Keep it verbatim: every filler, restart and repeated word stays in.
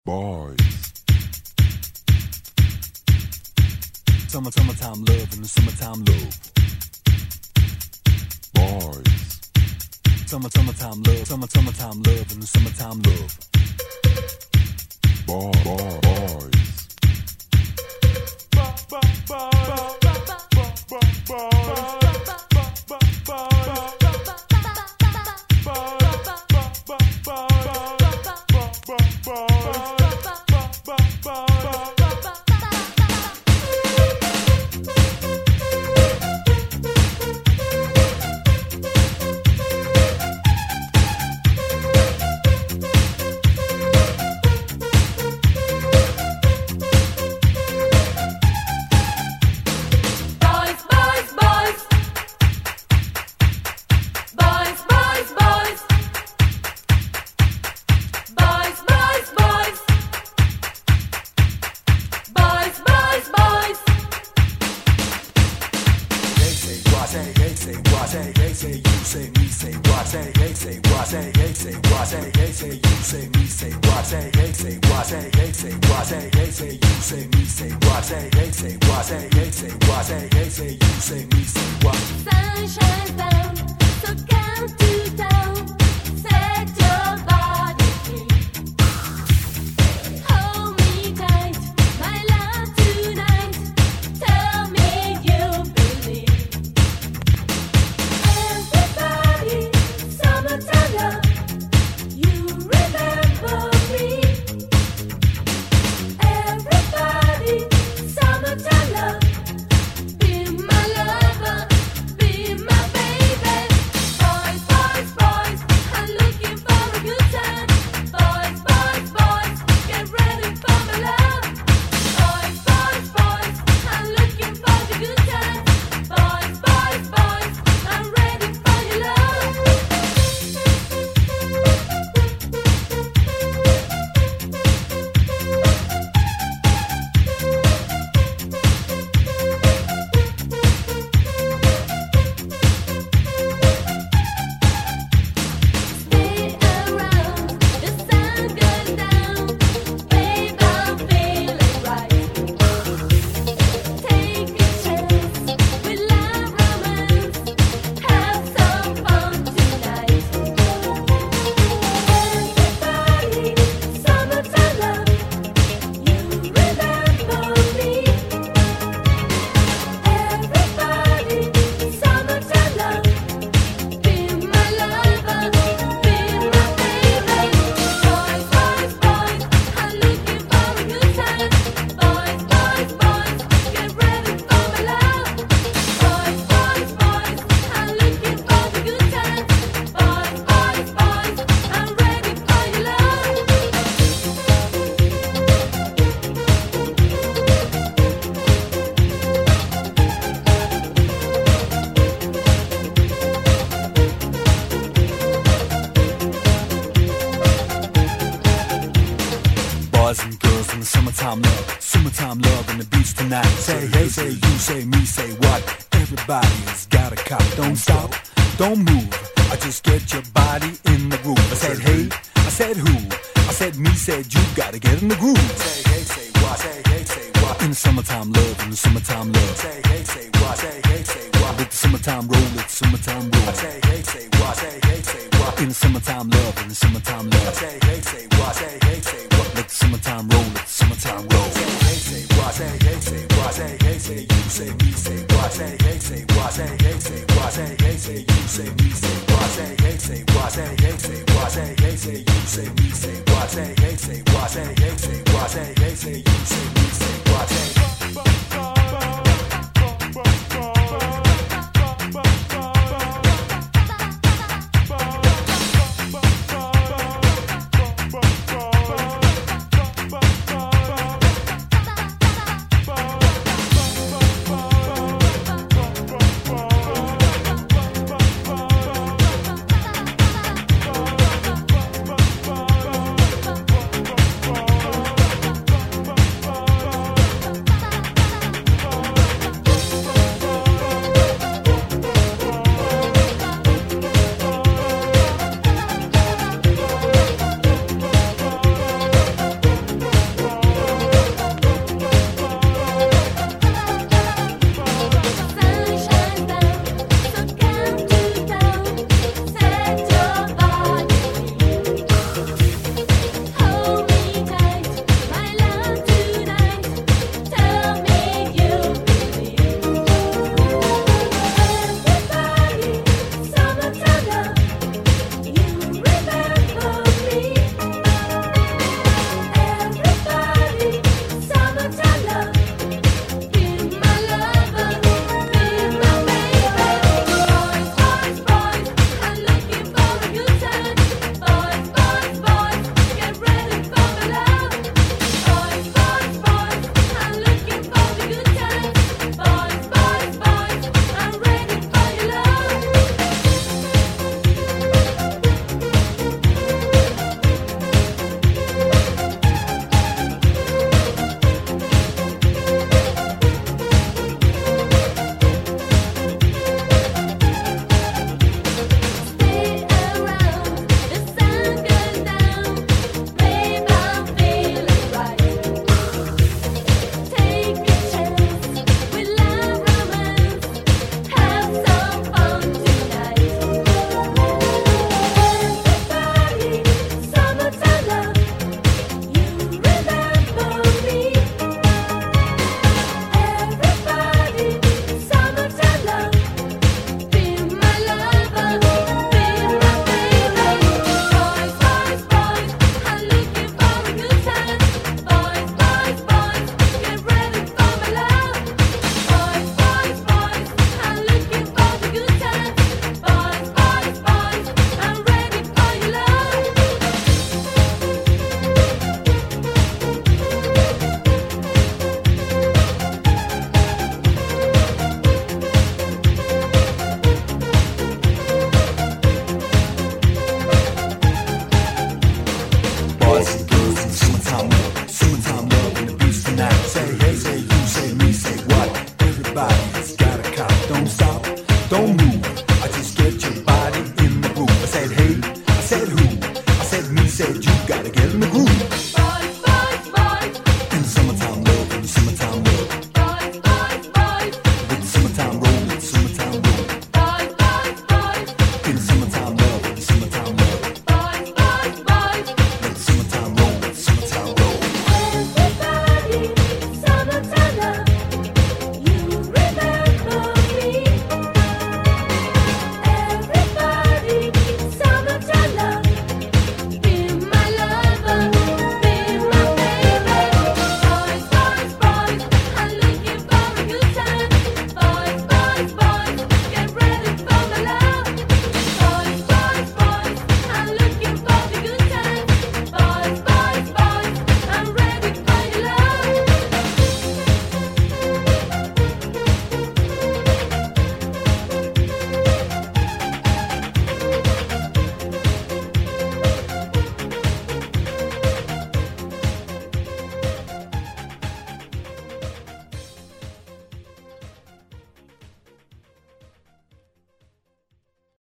Boys. Summer, summertime love in the summertime love. Boys. Summer, summertime love, summer, summertime love in the summertime love. Boy, boy, boys. Boys and girls in the summertime love, summertime love on the beach tonight. Say hey, say you, say me, say what? Everybody's got a cop. Don't stop, don't move. I just get your body in the groove. I said hey, I said who? I said me, said you. Gotta get in the groove. Say hey, say what? Say hey, say what? In the summertime love, in the summertime love. Say hey, say what? Say hey, say what? With the summertime roll, it's summertime roll. Say hey, say what? Say hey, say what? In the summertime love, in the summertime love. Say hey, say what? Say hey, say what? Let the summertime roll, let the summertime roll. Say hey, say what? Say hey, say what? Say hey, say you, say me, say what? Say hey, say what? Say hey, say what? Say hey, say you, say me, say what? Say hey, say what? Say hey, say what? Say hey, say you, say me, say what? Say hey, say what? Say hey, say what? Say hey, say you, say me, say what?